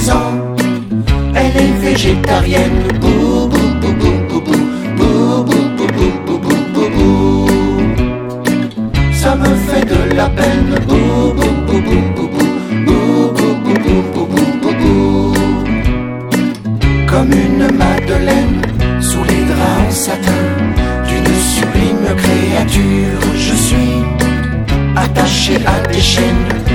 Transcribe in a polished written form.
ans. Elle est végétarienne. Bou bou bou bou bou bou bou bou bou bou bou bou bou. Ça me fait de la peine. Bou bou bou bou bou bou bou bou bou bou bou bou bou. Comme une madeleine sous les draps en satin d'une sublime créature, je suis attaché à des chaînes.